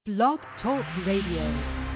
Blog Talk Radio.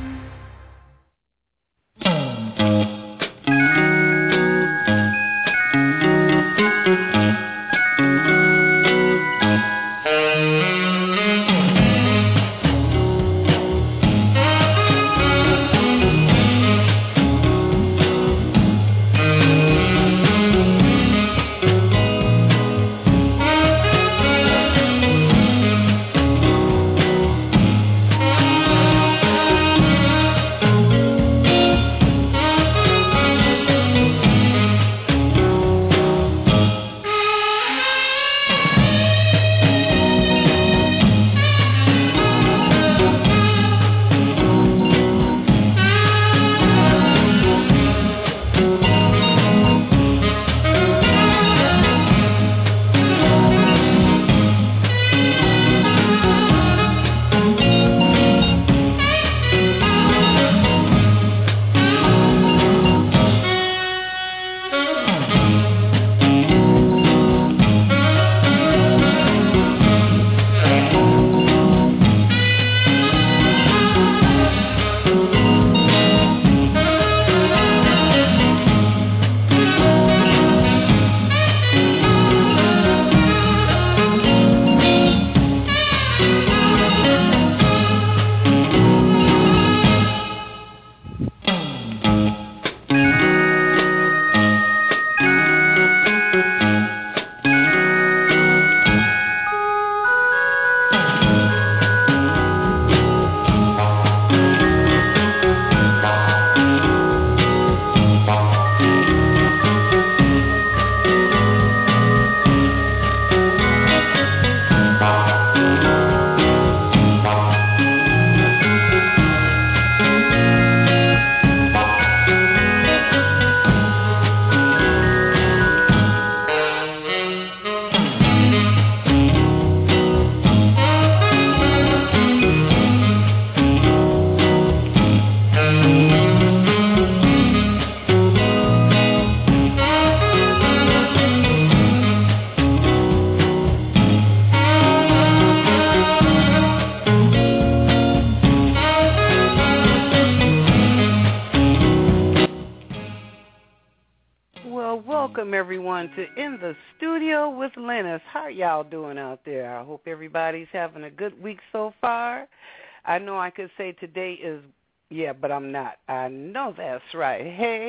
To In the Studio with Lennis. How y'all doing out there? I hope everybody's having a good week so far. I know I could say today is, but I'm not. I know that's right.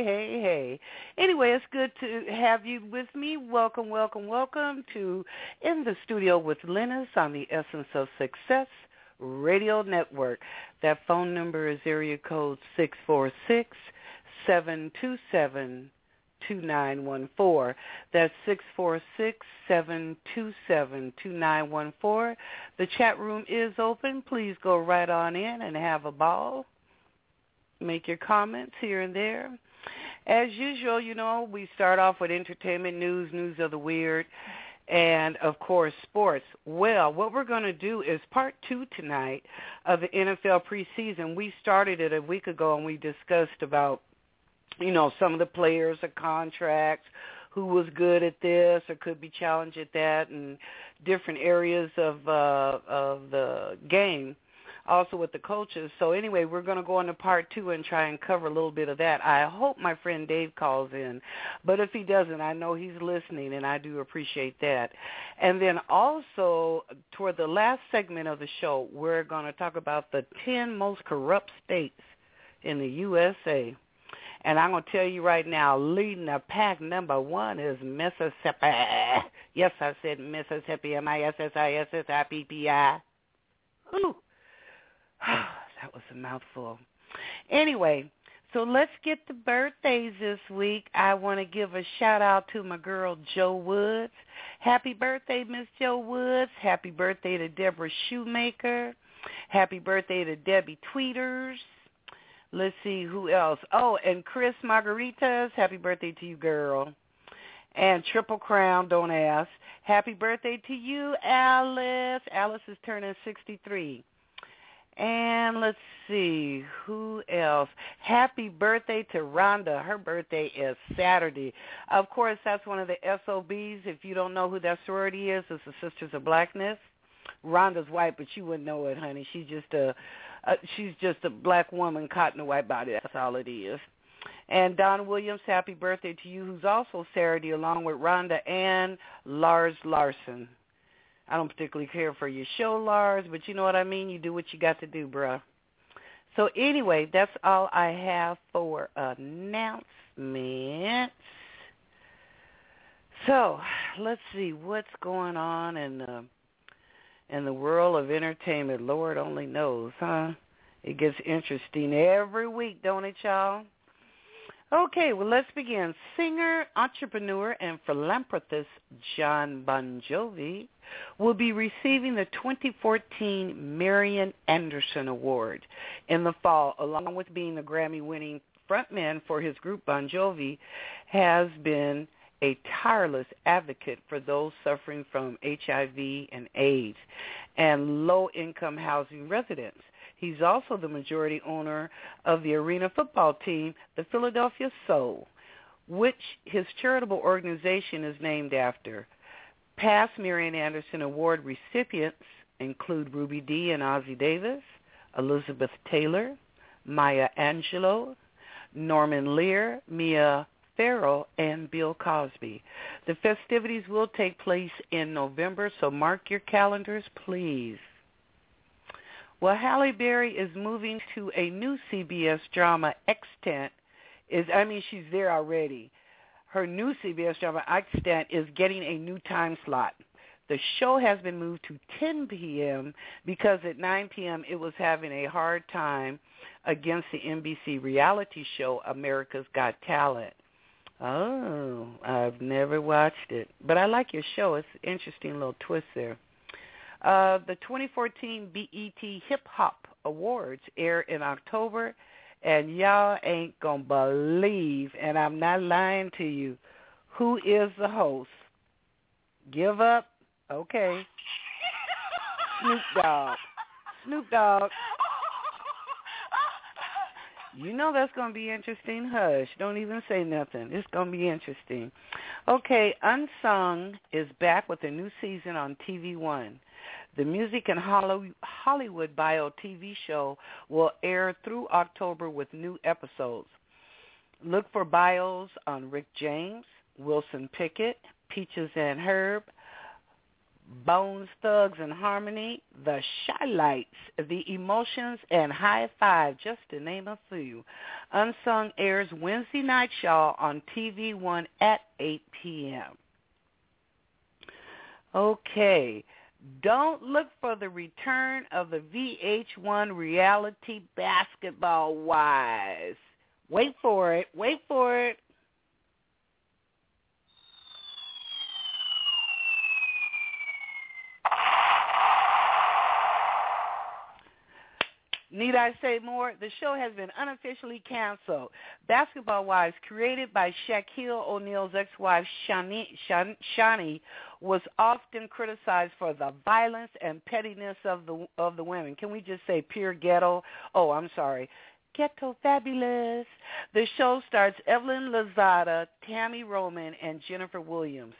Hey. Anyway, it's good to have you with me. Welcome to In the Studio with Lennis on the Essence of Success Radio Network. That phone number is area code 646-727-2914. That's 646-727-2914. The chat room is open. Please go right on in and have a ball. Make your comments here and there. As usual, we start off with entertainment news of the weird, and, of course, sports. Well, what we're going to do is part 2 tonight of the NFL preseason. We started it a week ago, and we discussed about some of the players, the contracts, who was good at this or could be challenged at that, and different areas of the game, also with the coaches. So anyway, we're going to go into part 2 and try and cover a little bit of that. I hope my friend Dave calls in, but if he doesn't, I know he's listening, and I do appreciate that. And then also, toward the last segment of the show, we're going to talk about the 10 most corrupt states in the USA. And I'm going to tell you right now, leading the pack, number 1 is Mississippi. Yes, I said Mississippi, Mississippi. Ooh, that was a mouthful. Anyway, so let's get to birthdays this week. I want to give a shout-out to my girl, Jo Woods. Happy birthday, Miss Jo Woods. Happy birthday to Deborah Shoemaker. Happy birthday to Debbie Tweeters. Let's see who else. Oh, and Chris Margaritas, happy birthday to you, girl. And Triple Crown, don't ask. Happy birthday to you, Alice. Alice is turning 63. And let's see, who else? Happy birthday to Rhonda. Her birthday is Saturday. Of course, that's one of the SOBs. If you don't know who that sorority is, it's the Sisters of Blackness. Rhonda's white, but you wouldn't know it, honey. She's just a black woman caught in a white body. That's all it is. And Don Williams, happy birthday to you, who's also Saturday, along with Rhonda and Lars Larson. I don't particularly care for your show, Lars, but you know what I mean? You do what you got to do, bruh. So anyway, that's all I have for announcements. So let's see what's going on in the world of entertainment. Lord only knows, huh? It gets interesting every week, don't it, y'all? Okay, well, let's begin. Singer, entrepreneur, and philanthropist Jon Bon Jovi will be receiving the 2014 Marian Anderson Award in the fall, along with being the Grammy-winning frontman for his group. Bon Jovi has been a tireless advocate for those suffering from HIV and AIDS and low-income housing residents. He's also the majority owner of the arena football team, the Philadelphia Soul, which his charitable organization is named after. Past Marian Anderson Award recipients include Ruby Dee and Ozzie Davis, Elizabeth Taylor, Maya Angelou, Norman Lear, Mia Farrow, and Bill Cosby. The festivities will take place in November, so mark your calendars, please. Well, Halle Berry is moving to a new CBS drama, Extant. She's there already. Her new CBS drama, Extant, is getting a new time slot. The show has been moved to 10 p.m. because at 9 p.m. it was having a hard time against the NBC reality show, America's Got Talent. Oh, I've never watched it. But I like your show. It's an interesting little twist there. The 2014 BET Hip Hop Awards air in October, and y'all ain't going to believe, and I'm not lying to you, who is the host. Give up? Okay. Snoop Dogg. You know that's going to be interesting. Hush. Don't even say nothing. It's going to be interesting. Okay, Unsung is back with a new season on TV One. The music and Hollywood bio TV show will air through October with new episodes. Look for bios on Rick James, Wilson Pickett, Peaches and Herb, Bones Thugs and Harmony, The Shy-Lights, The Emotions, and High Five, just to name a few. Unsung airs Wednesday night, y'all, on TV One at 8 p.m. Okay. Don't look for the return of the VH1 reality Basketball Wives. Wait for it. Need I say more? The show has been unofficially canceled. Basketball Wives, created by Shaquille O'Neal's ex-wife Shani, was often criticized for the violence and pettiness of the women. Can we just say pure ghetto? Oh, I'm sorry. Ghetto fabulous. The show stars Evelyn Lozada, Tammy Roman, and Jennifer Williams.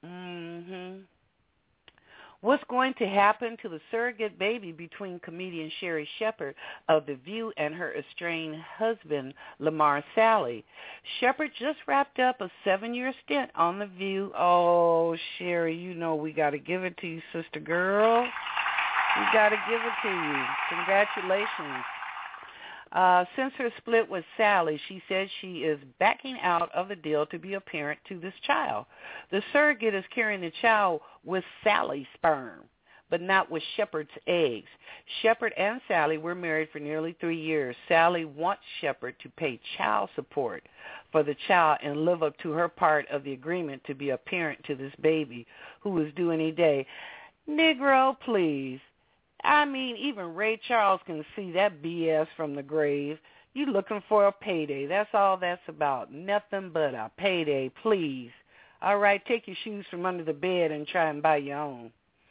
What's going to happen to the surrogate baby between comedian Sherri Shepherd of The View and her estranged husband, Lamar Sally? Shepherd just wrapped up a 7-year stint on The View. Oh, Sherri, you know we got to give it to you, sister girl. We got to give it to you. Congratulations. Since her split with Sally, she says she is backing out of the deal to be a parent to this child. The surrogate is carrying the child with Sally's sperm, but not with Shepherd's eggs. Shepherd and Sally were married for nearly 3 years. Sally wants Shepherd to pay child support for the child and live up to her part of the agreement to be a parent to this baby who is due any day. Negro, please. I mean, even Ray Charles can see that BS from the grave. You looking for a payday. That's all that's about. Nothing but a payday, please. All right, take your shoes from under the bed and try and buy your own.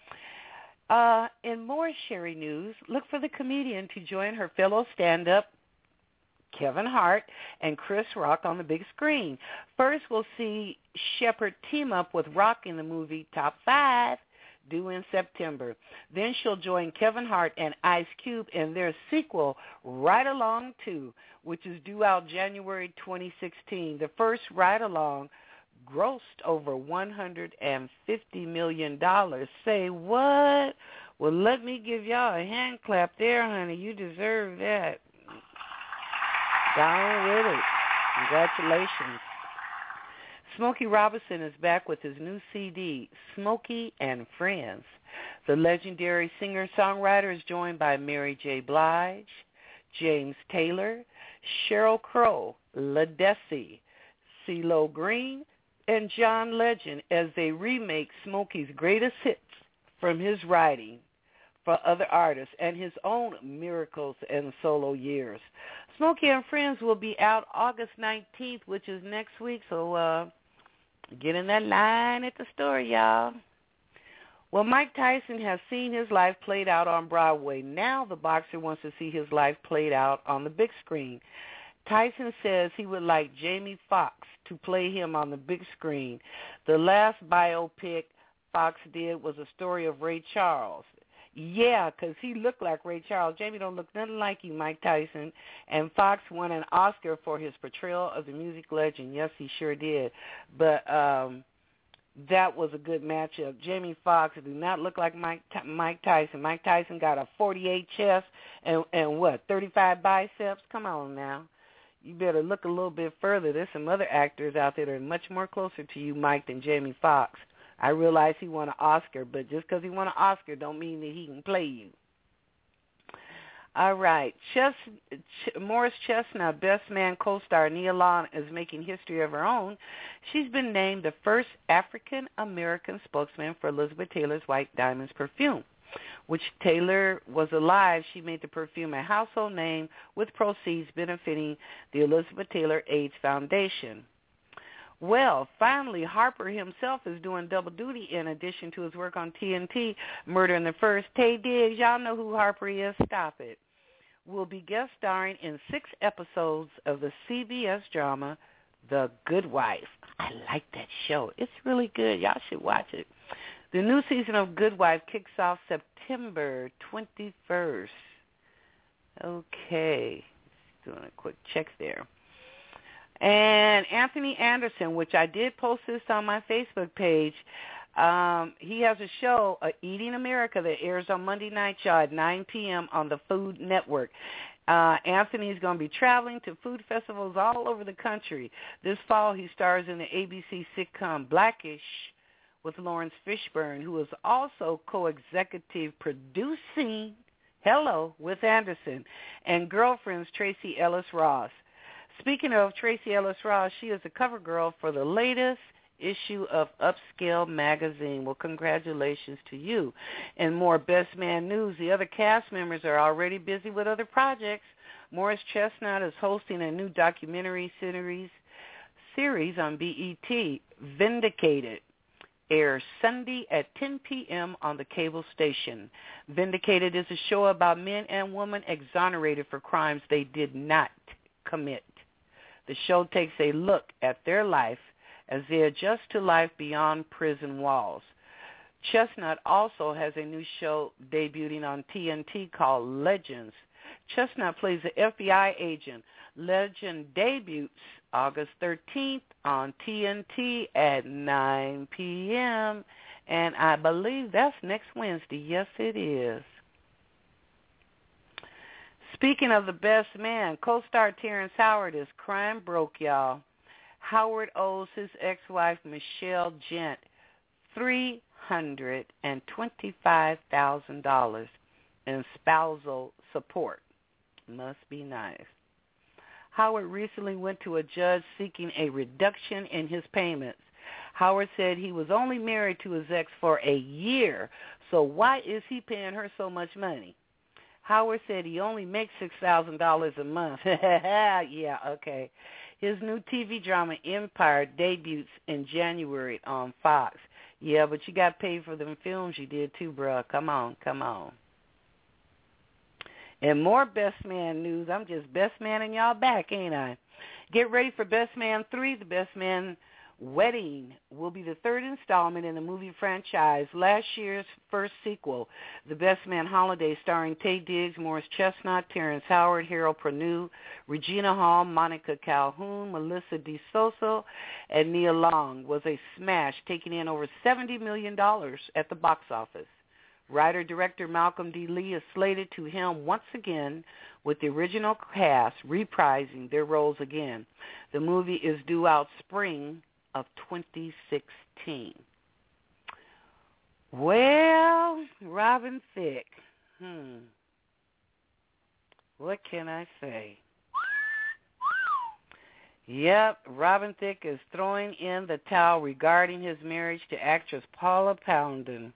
In more Sherri news, look for the comedian to join her fellow stand-up Kevin Hart and Chris Rock on the big screen. First, we'll see Shepherd team up with Rock in the movie Top 5. due in September. Then she'll join Kevin Hart and Ice Cube in their sequel, Ride Along 2, which is due out January 2016. The first Ride Along grossed over $150 million. Say what? Well, let me give y'all a hand clap there, honey. You deserve that. Down with it. Congratulations. Smokey Robinson is back with his new CD, Smokey and Friends. The legendary singer-songwriter is joined by Mary J. Blige, James Taylor, Sheryl Crow, Ledesi, CeeLo Green, and John Legend as they remake Smokey's greatest hits from his writing for other artists and his own miracles and solo years. Smokey and Friends will be out August 19th, which is next week, so get in that line at the store, y'all. Well, Mike Tyson has seen his life played out on Broadway. Now the boxer wants to see his life played out on the big screen. Tyson says he would like Jamie Foxx to play him on the big screen. The last biopic Foxx did was a story of Ray Charles. Yeah, because he looked like Ray Charles. Jamie don't look nothing like you, Mike Tyson. And Foxx won an Oscar for his portrayal of the music legend. Yes, he sure did. But that was a good matchup. Jamie Foxx do not look like Mike Tyson. Mike Tyson got a 48 chest and what, 35 biceps? Come on now. You better look a little bit further. There's some other actors out there that are much more closer to you, Mike, than Jamie Foxx. I realize he won an Oscar, but just because he won an Oscar don't mean that he can play you. All right. Morris Chestnut, Best Man co-star Nia Long, is making history of her own. She's been named the first African-American spokesman for Elizabeth Taylor's White Diamonds perfume. Which Taylor was alive, she made the perfume a household name with proceeds benefiting the Elizabeth Taylor AIDS Foundation. Well, finally, Harper himself is doing double duty in addition to his work on TNT, Murder in the First. Tay Diggs, y'all know who Harper is. Stop it. Will be guest starring in 6 episodes of the CBS drama, The Good Wife. I like that show. It's really good. Y'all should watch it. The new season of Good Wife kicks off September 21st. Okay. Just doing a quick check there. And Anthony Anderson, which I did post this on my Facebook page, he has a show, Eating America, that airs on Monday night, y'all, at 9 p.m. on the Food Network. Anthony's going to be traveling to food festivals all over the country. This fall, he stars in the ABC sitcom Blackish with Lawrence Fishburne, who is also co-executive producing, with Anderson, and Girlfriends Tracee Ellis Ross. Speaking of Tracee Ellis Ross, she is the cover girl for the latest issue of Upscale magazine. Well, congratulations to you. And more Best Man news. The other cast members are already busy with other projects. Morris Chestnut is hosting a new documentary series on BET, Vindicated. Airs Sunday at 10 p.m. on the cable station. Vindicated is a show about men and women exonerated for crimes they did not commit. The show takes a look at their life as they adjust to life beyond prison walls. Chestnut also has a new show debuting on TNT called Legends. Chestnut plays the FBI agent. Legend debuts August 13th on TNT at 9 p.m. And I believe that's next Wednesday. Yes, it is. Speaking of the best man, co-star Terrence Howard is crying broke, y'all. Howard owes his ex-wife, Michelle Gent, $325,000 in spousal support. Must be nice. Howard recently went to a judge seeking a reduction in his payments. Howard said he was only married to his ex for a year, so why is he paying her so much money? Howard said he only makes $6,000 a month. Yeah, okay. His new TV drama, Empire, debuts in January on Fox. Yeah, but you got paid for them films you did too, bruh. Come on. And more Best Man news. I'm just best manning y'all back, ain't I? Get ready for Best Man 3. The Best Man Wedding will be the third installment in the movie franchise, last year's first sequel. The Best Man Holiday, starring Taye Diggs, Morris Chestnut, Terrence Howard, Harold Perrineau, Regina Hall, Monica Calhoun, Melissa DeSoto, and Nia Long, was a smash, taking in over $70 million at the box office. Writer-director Malcolm D. Lee is slated to helm once again, with the original cast reprising their roles again. The movie is due out spring of 2016. Well, Robin Thicke. What can I say? Yep, Robin Thicke is throwing in the towel regarding his marriage to actress Paula Patton.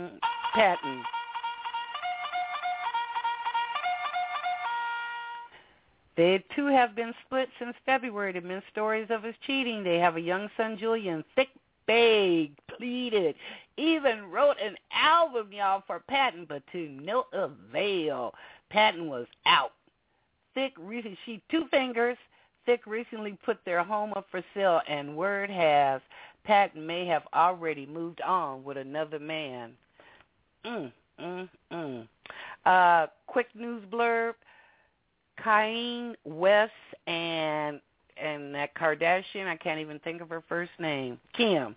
They two have been split since February. There have been stories of his cheating. They have a young son, Julian. Thicke begged, pleaded, even wrote an album, y'all, for Patton, but to no avail. Patton was out. Thicke recently put their home up for sale, and word has Patton may have already moved on with another man. Quick news blurb. Kanye West and that Kardashian, I can't even think of her first name, Kim,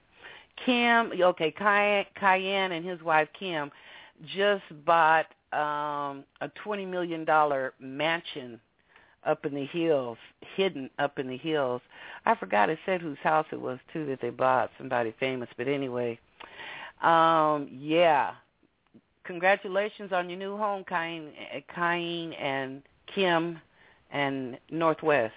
Cayenne and his wife Kim just bought a $20 million mansion up in the hills, hidden up in the hills. I forgot it said whose house it was, too, that they bought, somebody famous. But anyway, yeah. Congratulations on your new home, Kanye and Kim and Northwest.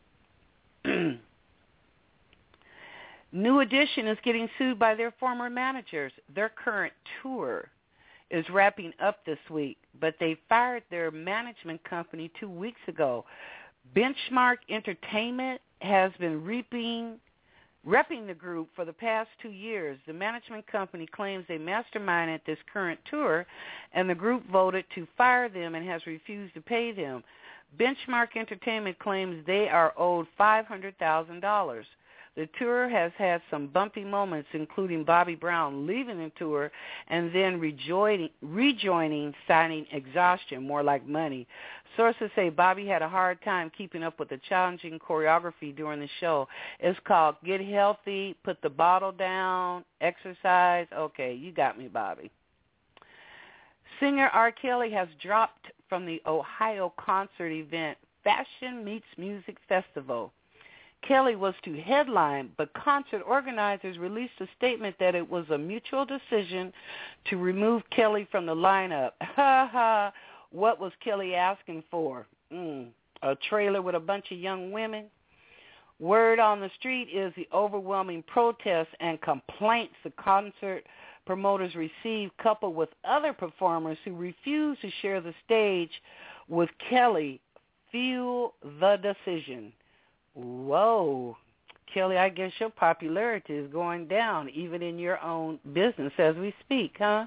New Edition is getting sued by their former managers. Their current tour is wrapping up this week, but they fired their management company 2 weeks ago. Benchmark Entertainment has been repping the group for the past 2 years. The management company claims they masterminded this current tour, and the group voted to fire them and has refused to pay them. Benchmark Entertainment claims they are owed $500,000. The tour has had some bumpy moments, including Bobby Brown leaving the tour and then rejoining, citing exhaustion, more like money. Sources say Bobby had a hard time keeping up with the challenging choreography during the show. It's called Get Healthy, Put the Bottle Down, Exercise. Okay, you got me, Bobby. Singer R. Kelly has dropped from the Ohio concert event Fashion Meets Music Festival. Kelly was to headline, but concert organizers released a statement that it was a mutual decision to remove Kelly from the lineup. Ha ha, what was Kelly asking for? A trailer with a bunch of young women? Word on the street is the overwhelming protests and complaints the concert promoters received, coupled with other performers who refused to share the stage with Kelly, fuel the decision. Whoa, Kelly, I guess your popularity is going down, even in your own business as we speak, huh?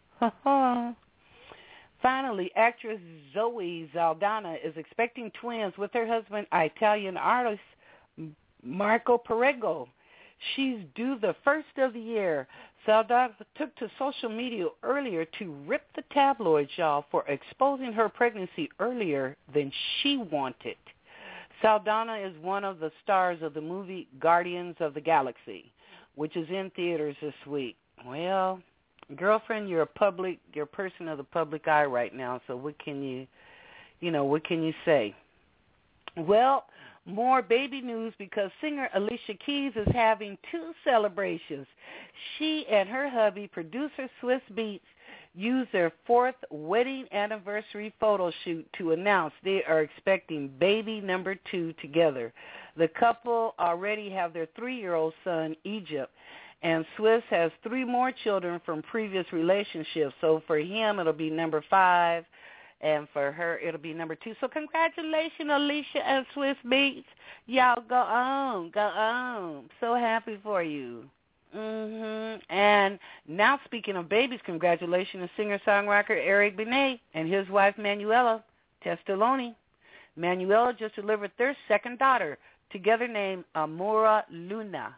Finally, actress Zoe Saldana is expecting twins with her husband, Italian artist Marco Perego. She's due the first of the year. Saldana took to social media earlier to rip the tabloids, y'all, for exposing her pregnancy earlier than she wanted. Saldana is one of the stars of the movie Guardians of the Galaxy, which is in theaters this week. Well, girlfriend, you're a person of the public eye right now, so what can you say? Well, more baby news because singer Alicia Keys is having 2 celebrations. She and her hubby, producer Swizz Beatz, used their 4th wedding anniversary photo shoot to announce they are expecting baby number 2 together. The couple already have their 3-year-old son, Egypt, and Swizz has 3 more children from previous relationships. So for him, it'll be number 5, and for her, it'll be number 2. So congratulations, Alicia and Swizz Beatz. Y'all go on. So happy for you. And now, speaking of babies, congratulations to singer-songwriter Eric Benet and his wife Manuela Testoloni. Manuela just delivered their 2nd daughter, together named Amora Luna.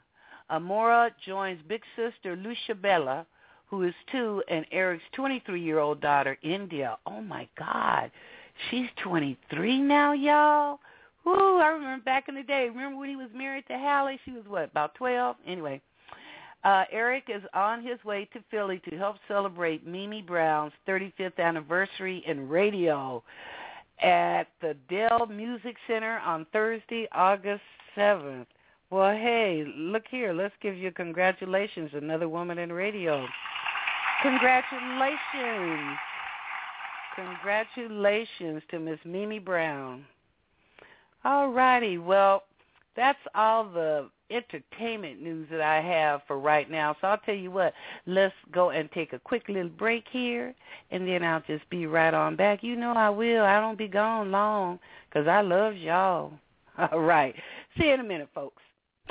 Amora joins big sister Lucia Bella, who is 2, and Eric's 23-year-old daughter, India. Oh, my God. She's 23 now, y'all? Woo, I remember back in the day. Remember when he was married to Hallie? She was, what, about 12? Anyway, Eric is on his way to Philly to help celebrate Mimi Brown's 35th anniversary in radio at the Dell Music Center on Thursday, August 7th. Well, hey, look here. Let's give you congratulations, another woman in radio. Congratulations. Congratulations to Miss Mimi Brown. All righty. Well, that's all the entertainment news that I have for right now. So I'll tell you what, let's go and take a quick little break here, and then I'll just be right on back. You know I will. I don't be gone long because I love y'all. All right. See you in a minute, folks.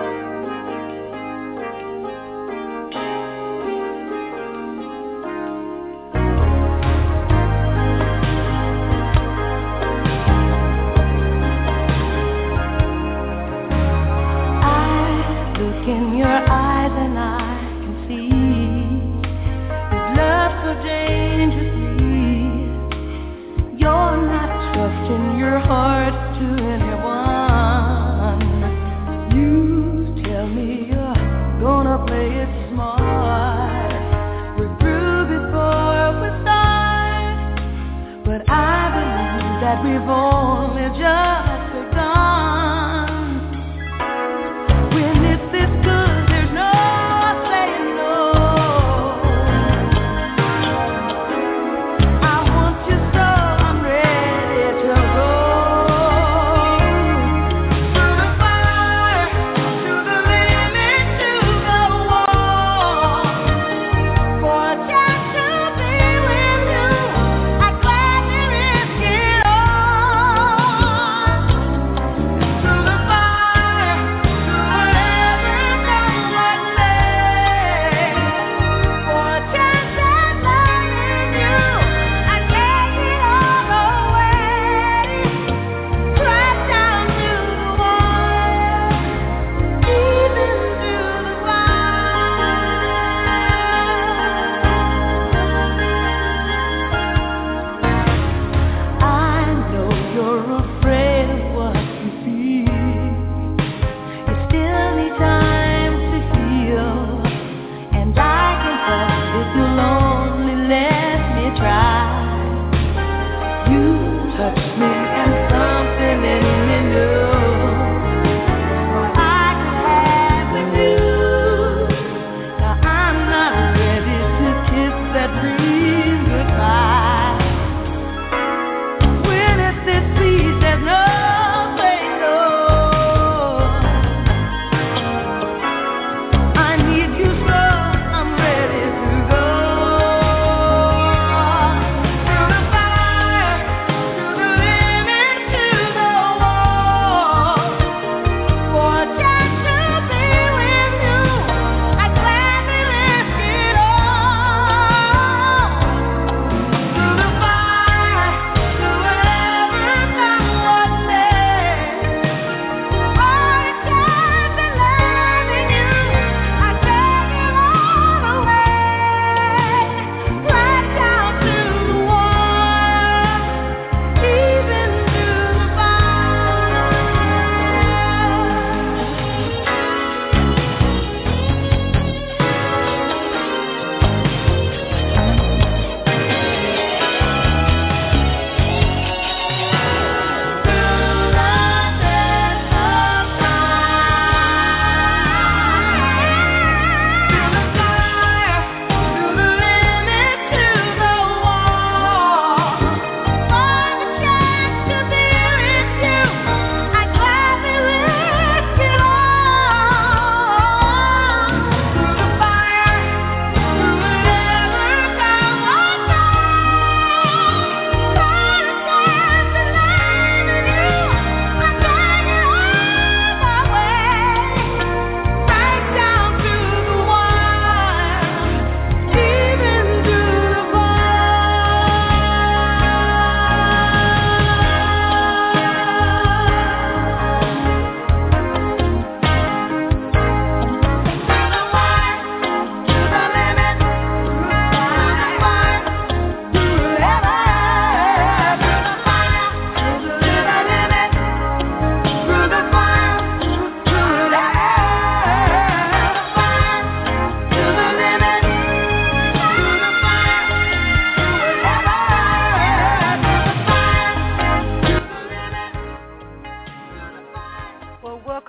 In your eyes and I can see His love so dangerously. You're not trusting your heart to anyone. You tell me you're gonna play it smart. We're through before we start, but I believe that we've only just begun.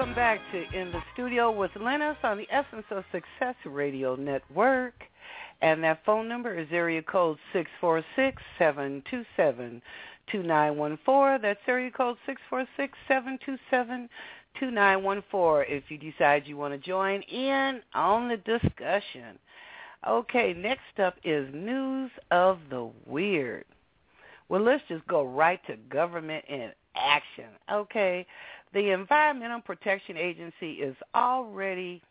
welcome back to In the Studio with Lennox on the Essence of Success Radio Network. And that phone number is area code 646-727-2914. That's area code 646-727-2914 if you decide you want to join in on the discussion. Okay, next up is News of the Weird. Well, let's just go right to government in action. Okay, the Environmental Protection Agency is already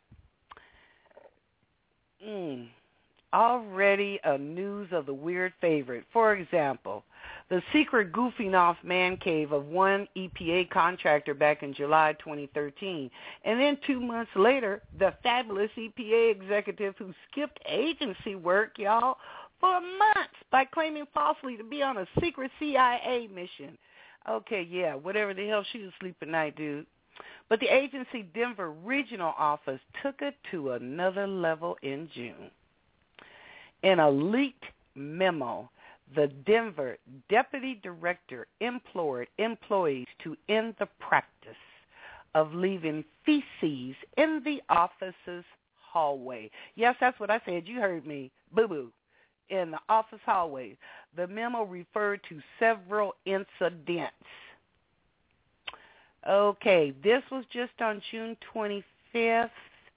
a News of the Weird favorite. For example, the secret goofing off man cave of one EPA contractor back in July 2013. And then 2 months later, the fabulous EPA executive who skipped agency work, y'all, for months by claiming falsely to be on a secret CIA mission. Okay, yeah, whatever the hell, she was asleep at night, dude. But the agency Denver regional office took it to another level in June. In a leaked memo, the Denver deputy director implored employees to end the practice of leaving feces in the office's hallway. Yes, that's what I said. You heard me. Boo-boo. In the office hallway. The memo referred to several incidents. Okay, this was just on June 25th,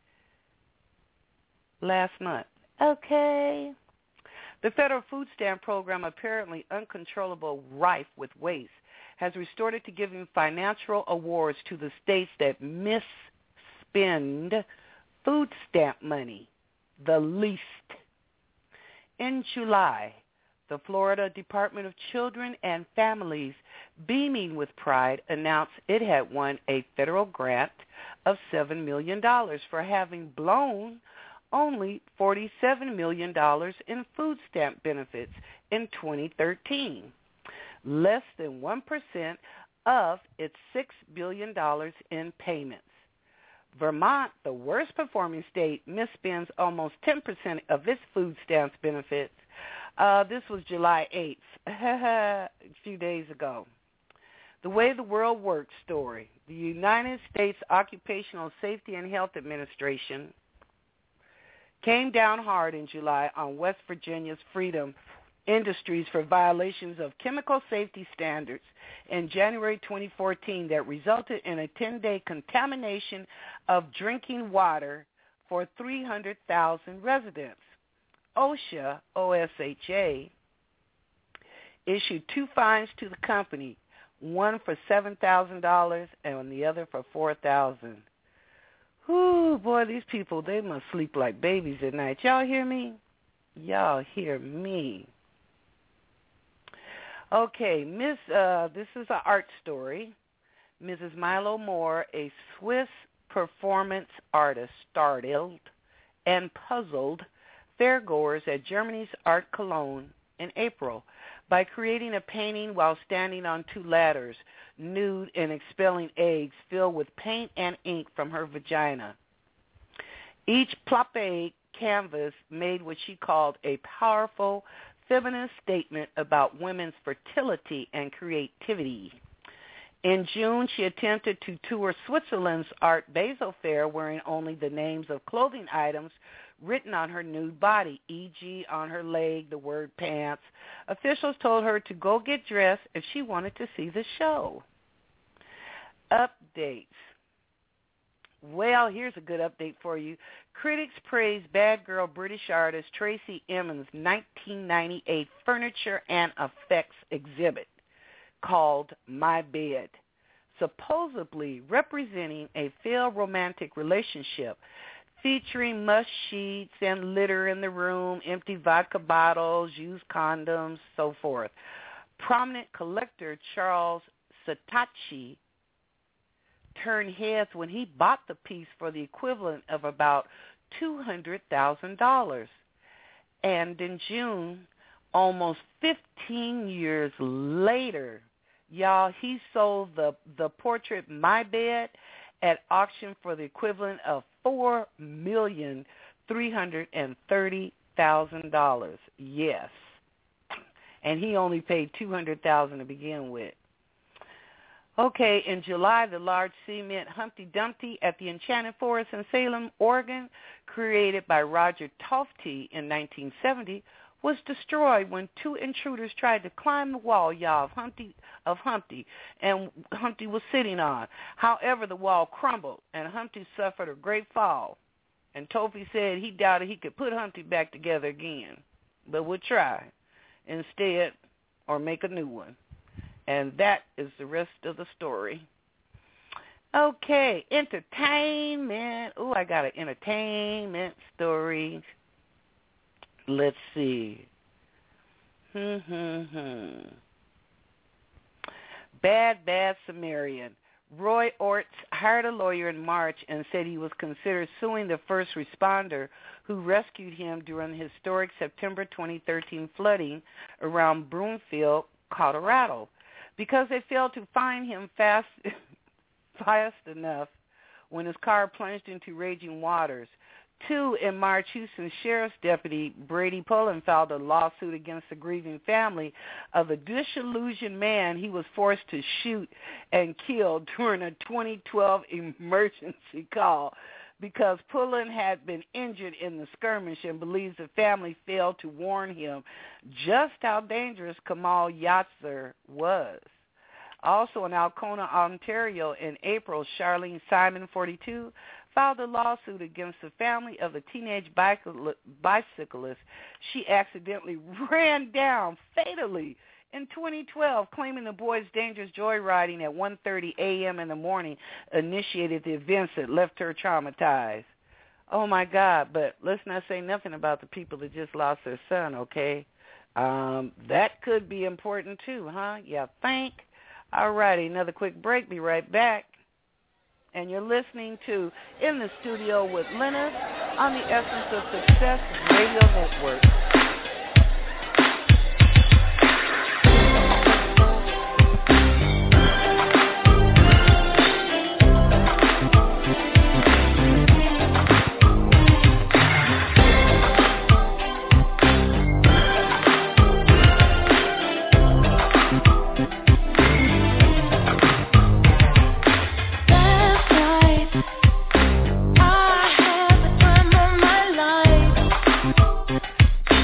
last month. Okay. The federal food stamp program, apparently uncontrollable rife with waste, has resorted to giving financial awards to the states that misspend food stamp money the least. In July, the Florida Department of Children and Families, beaming with pride, announced it had won a federal grant of $7 million for having blown only $47 million in food stamp benefits in 2013, less than 1% of its $6 billion in payments. Vermont, the worst performing state, misspends almost 10% of its food stamps benefits. This was July 8th, a few days ago. The Way the World Works story. The United States Occupational Safety and Health Administration came down hard in July on West Virginia's Freedom Industries for violations of chemical safety standards in January 2014 that resulted in a 10-day contamination of drinking water for 300,000 residents. OSHA, OSHA, issued 2 fines to the company, one for $7,000 and the other for $4,000. Whoo, boy, these people, they must sleep like babies at night. Y'all hear me? Y'all hear me? Okay, this is an art story. Mrs. Milo Moore, a Swiss performance artist, startled and puzzled fairgoers at Germany's Art Cologne in April by creating a painting while standing on 2 ladders, nude and expelling eggs filled with paint and ink from her vagina. Each plopé canvas made what she called a powerful feminist statement about women's fertility and creativity. In June, she attempted to tour Switzerland's Art Basel Fair wearing only the names of clothing items written on her nude body, e.g. on her leg, the word pants. Officials told her to go get dressed if she wanted to see the show. Updates. Well, here's a good update for you. Critics praise Bad Girl British artist Tracey Emin's 1998 furniture and effects exhibit called My Bed, supposedly representing a failed romantic relationship featuring mush sheets and litter in the room, empty vodka bottles, used condoms, so forth. Prominent collector Charles Saatchi turned heads when he bought the piece for the equivalent of about $200,000. And in June, almost 15 years later, y'all, he sold the portrait My Bed at auction for the equivalent of $4,330,000. Yes. And he only paid $200,000 to begin with. Okay, in July, the large cement Humpty Dumpty at the Enchanted Forest in Salem, Oregon, created by Roger Tofty in 1970, was destroyed when two intruders tried to climb the wall of Humpty and Humpty was sitting on. However, the wall crumbled, and Humpty suffered a great fall. And Tofty said he doubted he could put Humpty back together again, but would try instead or make a new one. And that is the rest of the story. Okay, entertainment. Oh, I got an entertainment story. Let's see. Bad Samaritan. Roy Orts hired a lawyer in March and said he was considered suing the first responder who rescued him during the historic September 2013 flooding around Broomfield, Colorado, because they failed to find him fast enough when his car plunged into raging waters. In March, Houston Sheriff's Deputy Brady Pullen filed a lawsuit against the grieving family of a disillusioned man he was forced to shoot and kill during a 2012 emergency call because Pullen had been injured in the skirmish and believes the family failed to warn him just how dangerous Kamal Yatzer was. Also in Alcona, Ontario, in April, Charlene Simon, 42, filed a lawsuit against the family of a teenage bicyclist she accidentally ran down fatally in 2012, claiming the boy's dangerous joyriding at 1:30 a.m. in the morning initiated the events that left her traumatized. Oh, my God, but let's not say nothing about the people that just lost their son, okay? That could be important too, huh? You think? All righty, another quick break. Be right back. And you're listening to In the Studio with Linus on the Essence of Success Radio Network. I have the time of my life.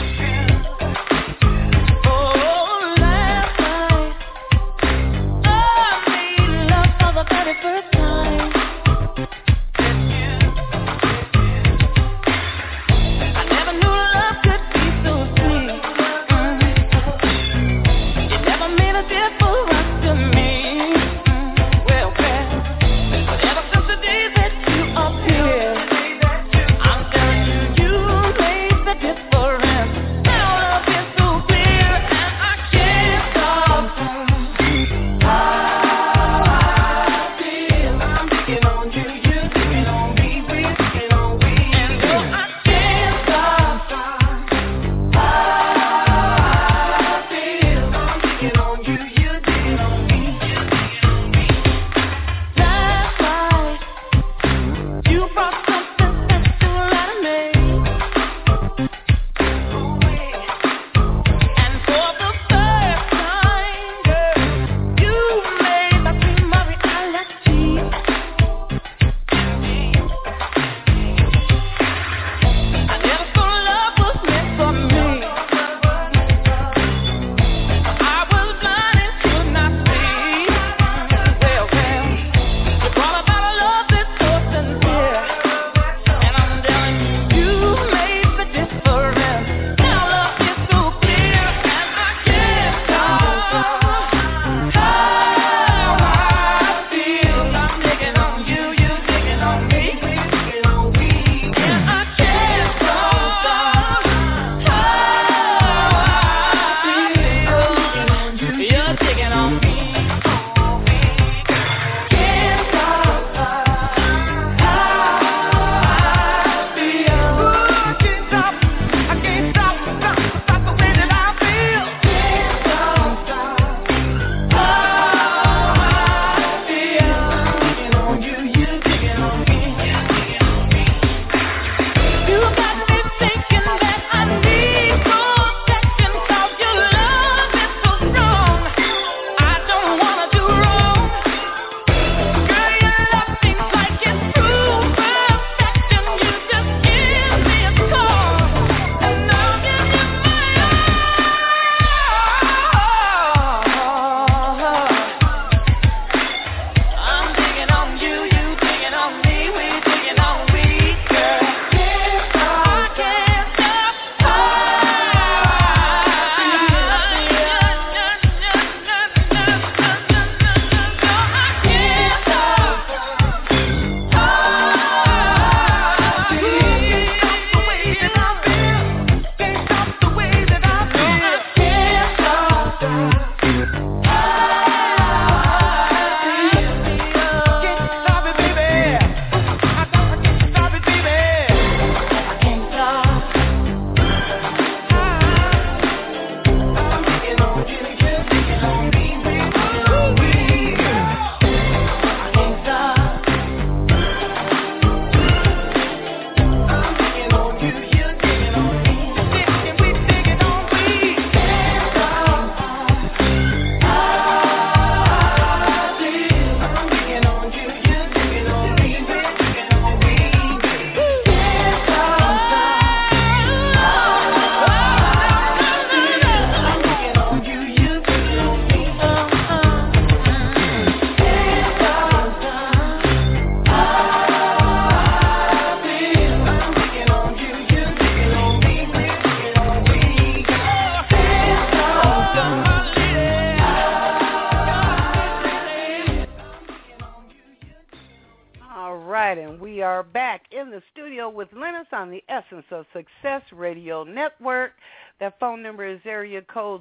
right, and we are back in the studio with Lennox on the Essence of Success Radio Network. That phone number is area code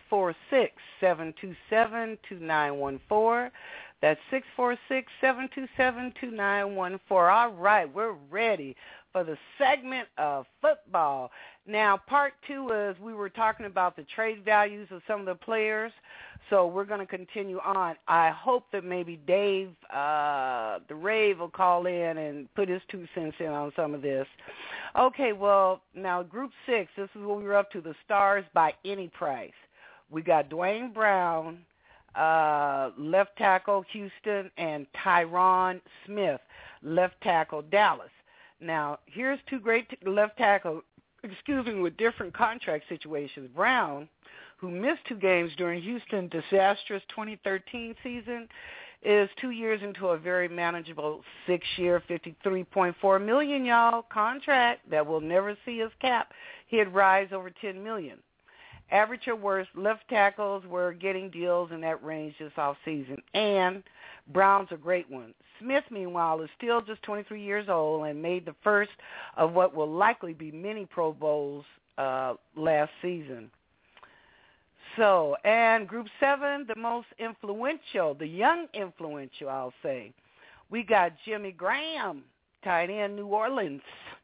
646-727-2914. That's 646-727-2914. All right, we're ready for the segment of football. Now, part two is we were talking about the trade values of some of the players, so we're going to continue on. I hope that maybe Dave, the Rave, will call in and put his 2 cents in on some of this. Okay, well, now Group 6, this is what we were up to, the stars by any price. We got Dwayne Brown, left tackle, Houston, and Tyron Smith, left tackle, Dallas. Now, here's 2 great left tackle, with different contract situations. Brown, who missed 2 games during Houston's disastrous 2013 season, is 2 years into a very manageable 6-year, $53.4 million, y'all, contract that will never see his cap hit rise over $10 million. Average or worse, left tackles were getting deals in that range this offseason, and Brown's a great one. Smith, meanwhile, is still just 23 years old and made the first of what will likely be many Pro Bowls last season. So, and Group 7, the most influential, the young influential, I'll say. We got Jimmy Graham, tight end, New Orleans.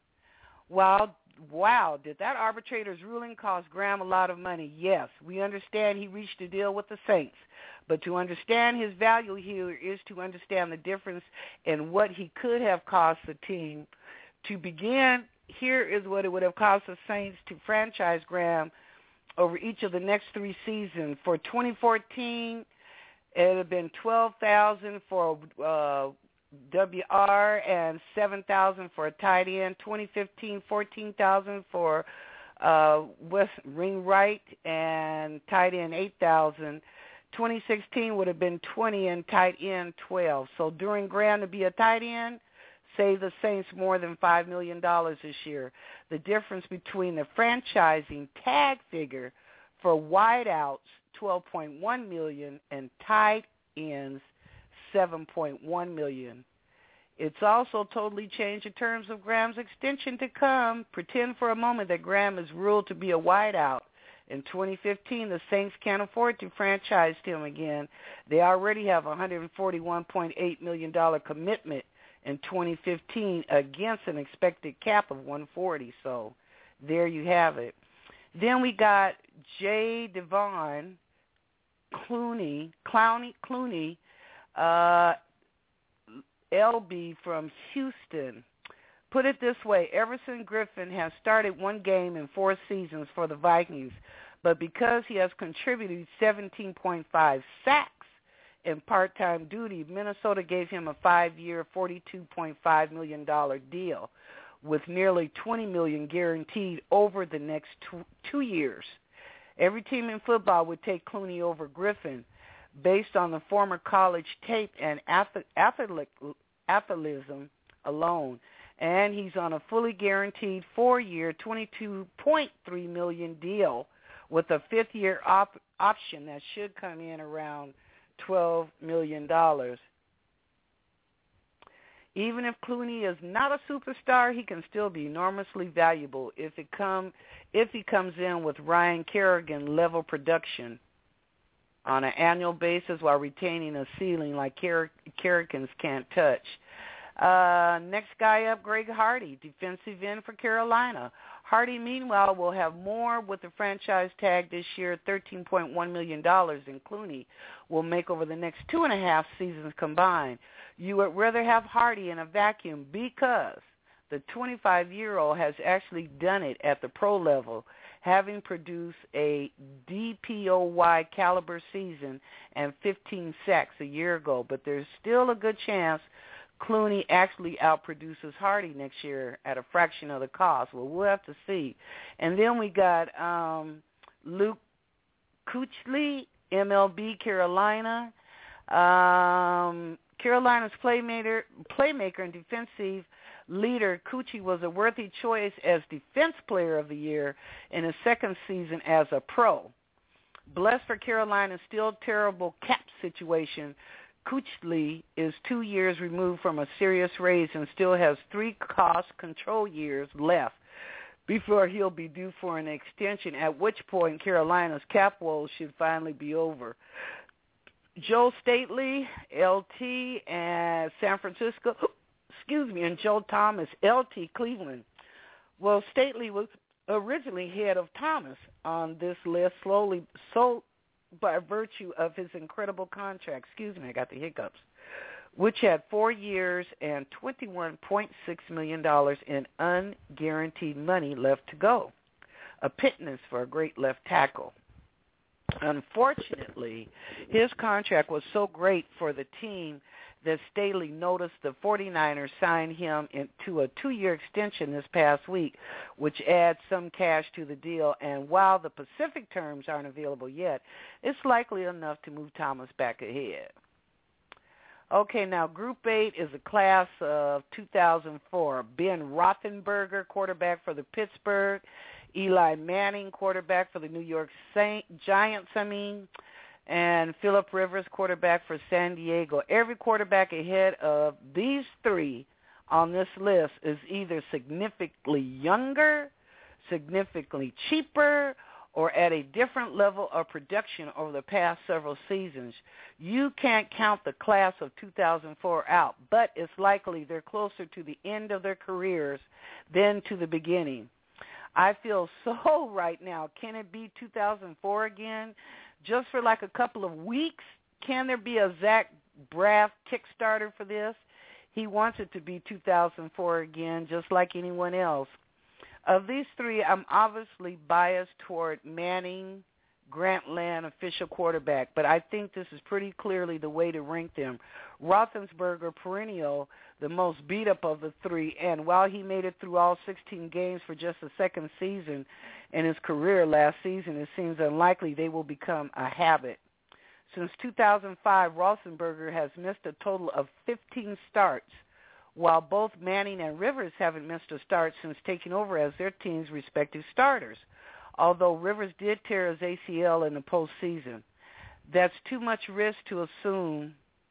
Wow, did that arbitrator's ruling cost Graham a lot of money? Yes, we understand he reached a deal with the Saints. But to understand his value here is to understand the difference in what he could have cost the team. To begin, here is what it would have cost the Saints to franchise Graham over each of the next 3 seasons. For 2014, it would have been $12,000 for WR and $7,000 for a tight end. 2015, $14,000 for West Ringwright and tight end $8,000. 2016 would have been $20 and tight end $12. So during Graham to be a tight end, saved the Saints more than $5 million this year. The difference between the franchising tag figure for wideouts, $12.1 million, and tight ends, $7.1 million. It's also totally changed in terms of Graham's extension to come. Pretend for a moment that Graham is ruled to be a wideout. In 2015, the Saints can't afford to franchise him again. They already have a $141.8 million commitment in 2015 against an expected cap of $140. So there you have it. Then we got Jay Devon Clowney, LB from Houston. Put it this way, Everson Griffin has started 1 game in 4 seasons for the Vikings, but because he has contributed 17.5 sacks in part-time duty, Minnesota gave him a 5-year, $42.5 million deal with nearly $20 million guaranteed over the next 2 years. Every team in football would take Clowney over Griffin based on the former college tape and athleticism alone. And he's on a fully guaranteed 4-year, $22.3 million deal with a 5th-year option that should come in around $12 million. Even if Clowney is not a superstar, he can still be enormously valuable if he comes in with Ryan Kerrigan-level production on an annual basis while retaining a ceiling like Kerrigan's can't touch. Next guy up, Greg Hardy, defensive end for Carolina. Hardy, meanwhile, will have more with the franchise tag this year, $13.1 million, and Clowney will make over the next 2.5 seasons combined. You would rather have Hardy in a vacuum because the 25-year-old has actually done it at the pro level, having produced a DPOY caliber season and 15 sacks a year ago. But there's still a good chance Clowney actually outproduces Hardy next year at a fraction of the cost. Well, we'll have to see. And then we got Luke Kuechly, MLB Carolina. Carolina's playmaker and defensive leader, Kuechly, was a worthy choice as Defense Player of the Year in his 2nd season as a pro. Blessed for Carolina's still terrible cap situation, Kuechly is 2 years removed from a serious raise and still has 3 cost control years left before he'll be due for an extension, at which point Carolina's cap woes should finally be over. Joe Stately, LT, and San Francisco, and Joe Thomas, LT, Cleveland. Well, Stately was originally head of Thomas on this list so by virtue of his incredible contract, I got the hiccups, which had 4 years and $21.6 million in unguaranteed money left to go, a pittance for a great left tackle. Unfortunately, his contract was so great for the team that Staley noticed the 49ers signed him into a 2-year extension this past week, which adds some cash to the deal. And while the Pacific terms aren't available yet, it's likely enough to move Thomas back ahead. Okay, now Group 8 is a class of 2004. Ben Roethlisberger, quarterback for the Pittsburgh. Eli Manning, quarterback for the New York Giants, and Phillip Rivers, quarterback for San Diego. Every quarterback ahead of these 3 on this list is either significantly younger, significantly cheaper, or at a different level of production over the past several seasons. You can't count the class of 2004 out, but it's likely they're closer to the end of their careers than to the beginning. I feel so right now. Can it be 2004 again? Just for like a couple of weeks? Can there be a Zach Braff Kickstarter for this? He wants it to be 2004 again, just like anyone else. Of these 3, I'm obviously biased toward Manning, Grantland, official quarterback, but I think this is pretty clearly the way to rank them. Roethlisberger, perennial, the most beat up of the 3, and while he made it through all 16 games for just the second season in his career last season, it seems unlikely they will become a habit. Since 2005, Roethlisberger has missed a total of 15 starts, while both Manning and Rivers haven't missed a start since taking over as their team's respective starters, although Rivers did tear his ACL in the postseason. That's too much risk to assume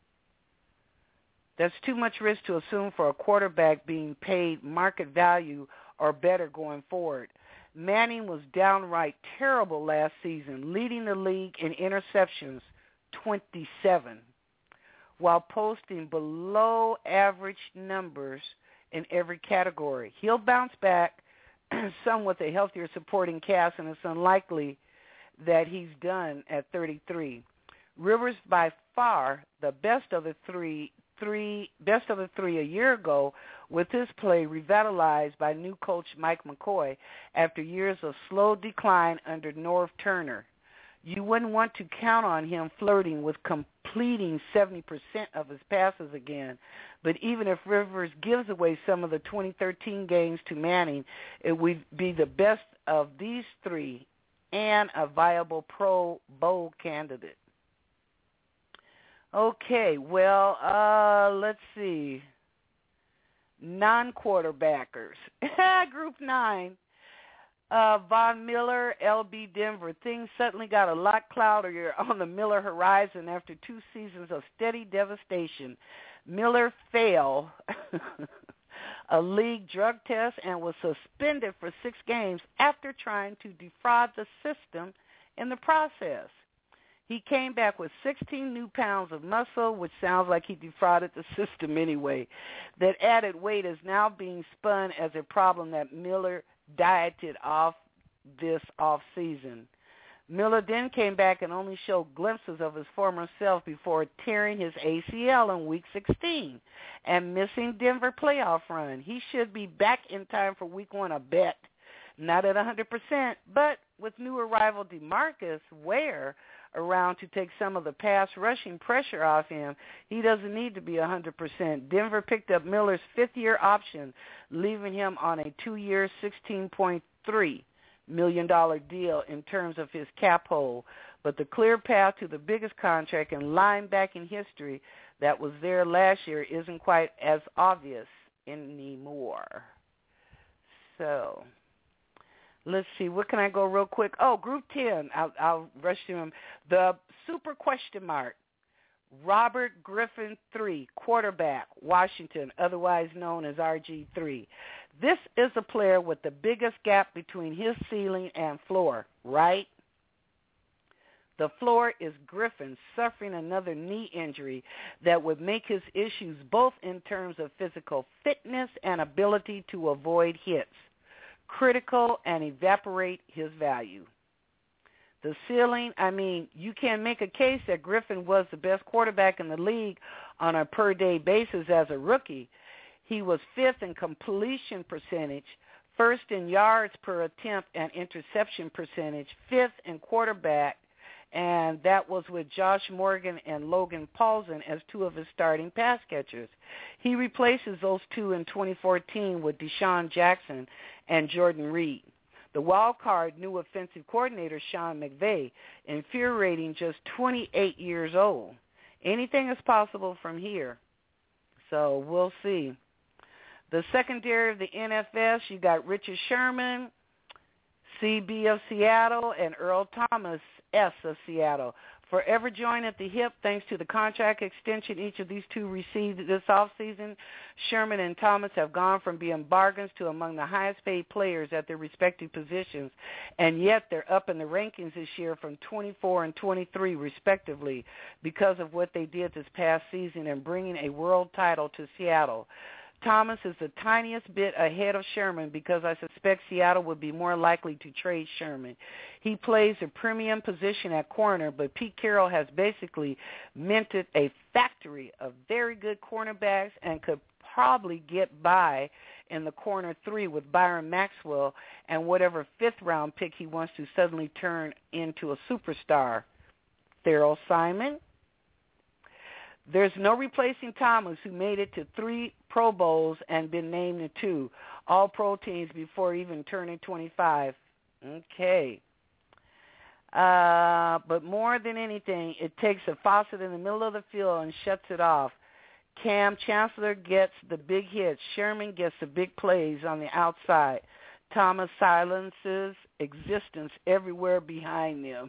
for a quarterback being paid market value or better going forward. Manning was downright terrible last season, leading the league in interceptions, 27, while posting below average numbers in every category. He'll bounce back, some with a healthier supporting cast, and it's unlikely that he's done at 33. Rivers, by far the best of the three a year ago, with his play revitalized by new coach Mike McCoy after years of slow decline under Norv Turner. You wouldn't want to count on him flirting with completing 70% of his passes again. But even if Rivers gives away some of the 2013 games to Manning, it would be the best of these 3 and a viable Pro Bowl candidate. Okay, well, let's see. Non-quarterbackers. Group 9. Von Miller, LB Denver. Things suddenly got a lot cloudier on the Miller horizon after 2 seasons of steady devastation. Miller failed a league drug test and was suspended for 6 games after trying to defraud the system in the process. He came back with 16 new pounds of muscle, which sounds like he defrauded the system anyway. That added weight is now being spun as a problem that Miller dieted off this off-season. Miller then came back and only showed glimpses of his former self before tearing his ACL in Week 16 and missing Denver playoff run. He should be back in time for Week 1, I bet. Not at 100%, but with new arrival DeMarcus Ware around to take some of the pass rushing pressure off him, he doesn't need to be 100%. Denver picked up Miller's 5th-year option, leaving him on a 2-year, $16.3 million deal in terms of his cap hole. But the clear path to the biggest contract in linebacking history that was there last year isn't quite as obvious anymore. So let's see. What can I go real quick? Oh, Group 10. I'll rush through them. The super question mark. Robert Griffin III, quarterback, Washington, otherwise known as RG3. This is a player with the biggest gap between his ceiling and floor, right? The floor is Griffin suffering another knee injury that would make his issues both in terms of physical fitness and ability to avoid hits critical and evaporate his value. The ceiling, you can make a case that Griffin was the best quarterback in the league on a per-day basis as a rookie. He was fifth in completion percentage, first in yards per attempt and interception percentage, fifth in quarterback, and that was with Josh Morgan and Logan Paulsen as two of his starting pass catchers. He replaces those two in 2014 with Deshaun Jackson and Jordan Reed. The wild card new offensive coordinator, Sean McVay, infuriating, just 28 years old. Anything is possible from here, so we'll see. The secondary of the NFS, you got Richard Sherman, CB of Seattle, and Earl Thomas, S of Seattle. Forever joined at the hip thanks to the contract extension each of these two received this offseason. Sherman and Thomas have gone from being bargains to among the highest paid players at their respective positions, and yet they're up in the rankings this year from 24 and 23 respectively because of what they did this past season in bringing a world title to Seattle. Thomas is the tiniest bit ahead of Sherman because I suspect Seattle would be more likely to trade Sherman. He plays a premium position at corner, but Pete Carroll has basically minted a factory of very good cornerbacks and could probably get by in the corner three with Byron Maxwell and whatever fifth-round pick he wants to suddenly turn into a superstar. Theral Simon. There's no replacing Thomas, who made it to 3 Pro Bowls and been named to 2 All-Pro teams before even turning 25. Okay. But more than anything, it takes a faucet in the middle of the field and shuts it off. Cam Chancellor gets the big hits. Sherman gets the big plays on the outside. Thomas silences existence everywhere behind them.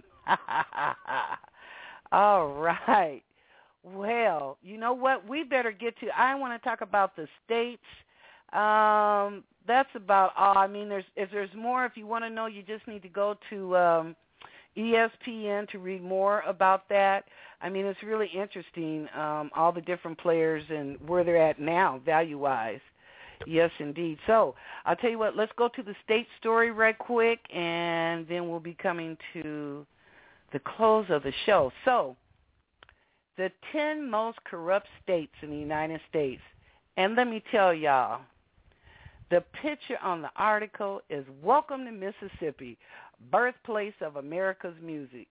All right. Well, you know what? We better get to, I want to talk about the states. That's about all. If there's more, if you want to know, you just need to go to ESPN to read more about that. It's really interesting, all the different players and where they're at now, value-wise. Yes, indeed. So I'll tell you what, let's go to the state story right quick, and then we'll be coming to the close of the show. So, the 10 most corrupt states in the United States. And let me tell y'all, the picture on the article is Welcome to Mississippi, birthplace of America's music.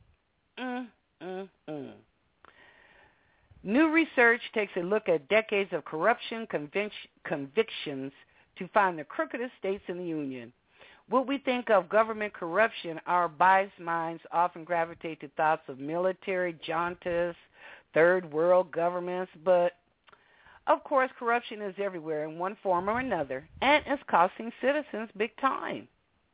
New research takes a look at decades of corruption convictions to find the crookedest states in the Union. When we think of government corruption, our biased minds often gravitate to thoughts of military juntas, third world governments, but of course corruption is everywhere in one form or another, and it's costing citizens big time.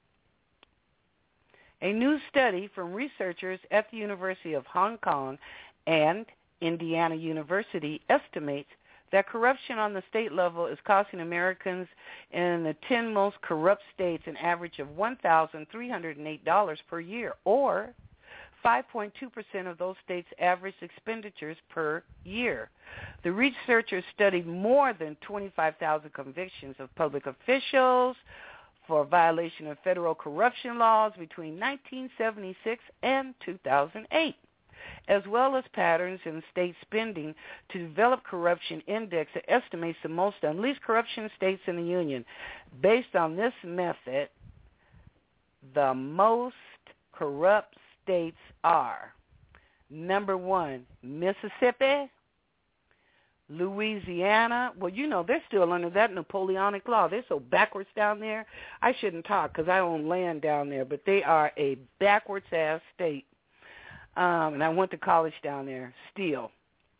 A new study from researchers at the University of Hong Kong and Indiana University estimates that corruption on the state level is costing Americans in the 10 most corrupt states an average of $1,308 per year, or 5.2% of those states' average expenditures per year. The researchers studied more than 25,000 convictions of public officials for violation of federal corruption laws between 1976 and 2008, as well as patterns in state spending to develop corruption index that estimates the most and least corruption states in the Union. Based on this method, the most corrupt states are: number 1, Mississippi, Louisiana. Well, they're still under that Napoleonic law. They're so backwards down there. I shouldn't talk because I own land down there, but they are a backwards-ass state. And I went to college down there still.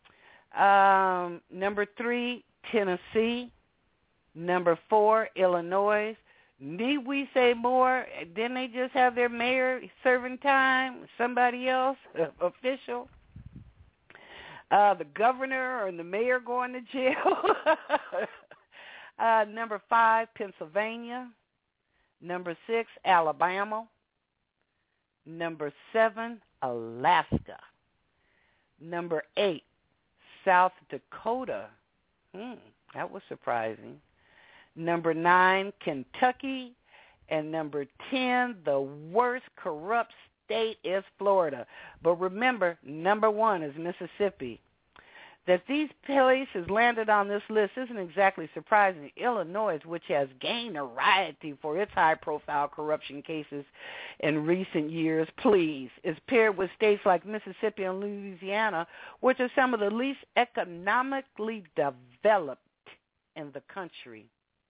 Number 3, Tennessee. Number 4, Illinois. Need we say more? Didn't they just have their mayor serving time? Somebody else, official? the governor or the mayor going to jail. Number 5, Pennsylvania. Number 6, Alabama. Number 7, Alaska. Number 8, South Dakota. That was surprising. Number 9, Kentucky. And number 10, the worst corrupt state is Florida. But remember, number 1 is Mississippi. That these places landed on this list isn't exactly surprising. Illinois, which has gained notoriety for its high-profile corruption cases in recent years, is paired with states like Mississippi and Louisiana, which are some of the least economically developed in the country.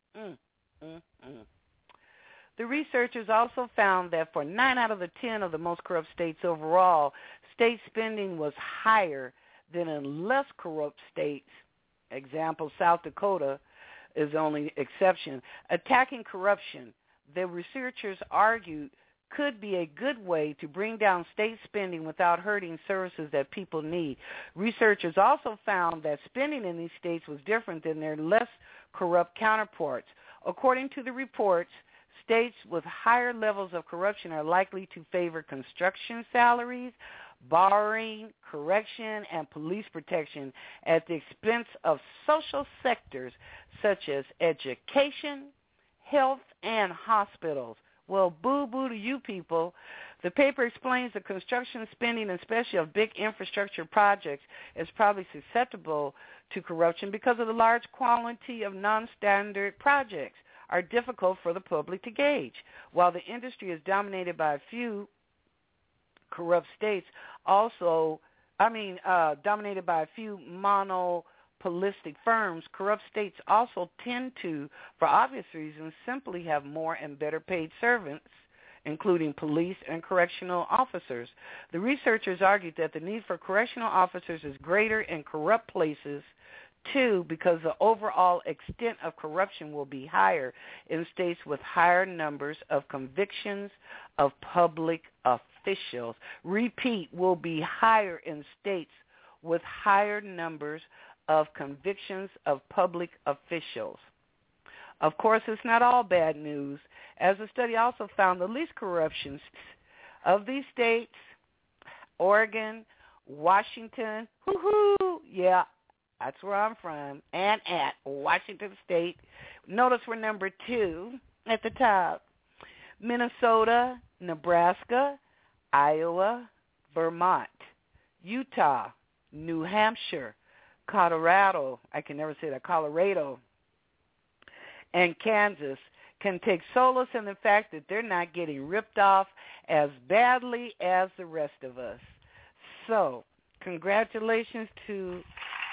The researchers also found that for 9 out of the 10 of the most corrupt states overall, state spending was higher than in less corrupt states. Example, South Dakota is the only exception. Attacking corruption, the researchers argued, could be a good way to bring down state spending without hurting services that people need. Researchers also found that spending in these states was different than their less corrupt counterparts. According to the reports, states with higher levels of corruption are likely to favor construction salaries, borrowing, correction, and police protection at the expense of social sectors such as education, health, and hospitals. Well, boo-boo to you people. The paper explains the construction spending, especially of big infrastructure projects, is probably susceptible to corruption because of the large quantity of non-standard projects are difficult for the public to gauge. While the industry is dominated by a few corrupt states, dominated by a few monopolistic firms, corrupt states also tend to, for obvious reasons, simply have more and better paid servants, including police and correctional officers. The researchers argued that the need for correctional officers is greater in corrupt places, too, because the overall extent of corruption will be higher in states with higher numbers of convictions of public officials. Repeat, will be higher in states with higher numbers of convictions of public officials. Of course, it's not all bad news, as the study also found the least corruption of these states, Oregon, Washington, that's where I'm from, and at Washington State. Notice we're number 2 at the top. Minnesota, Nebraska, Iowa, Vermont, Utah, New Hampshire, Colorado, Colorado, and Kansas can take solace in the fact that they're not getting ripped off as badly as the rest of us. So, congratulations to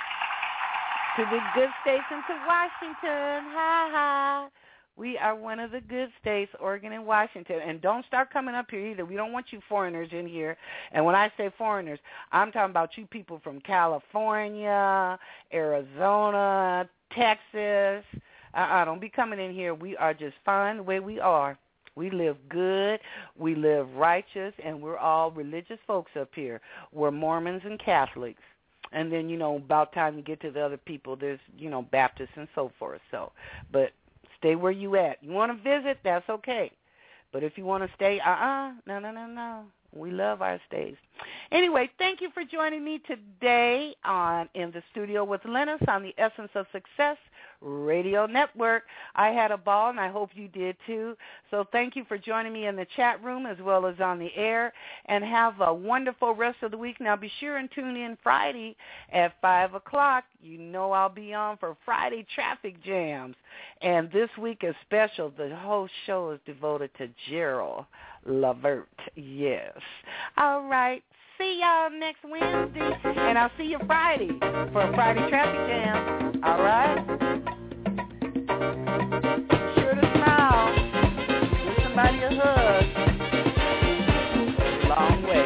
the good states and to Washington. Ha ha. We are one of the good states, Oregon and Washington. And don't start coming up here either. We don't want you foreigners in here. And when I say foreigners, I'm talking about you people from California, Arizona, Texas. Don't be coming in here. We are just fine the way we are. We live good, we live righteous, and we're all religious folks up here. We're Mormons and Catholics. And then, about time you get to the other people, there's, Baptists and so forth. So, but stay where you at. You want to visit, that's okay. But if you want to stay, no. We love our stays. Anyway, thank you for joining me today in the studio with Lennis on the Essence of Success Radio Network. I had a ball, and I hope you did too. So thank you for joining me in the chat room as well as on the air, and have a wonderful rest of the week. Now be sure and tune in Friday at 5 o'clock. I'll be on for Friday Traffic Jams. And this week is special. The whole show is devoted to Gerald Levert. Yes. All right. See y'all next Wednesday, and I'll see you Friday for Friday Traffic Jam. All right? Sure to smile. Give somebody a hug. Long way.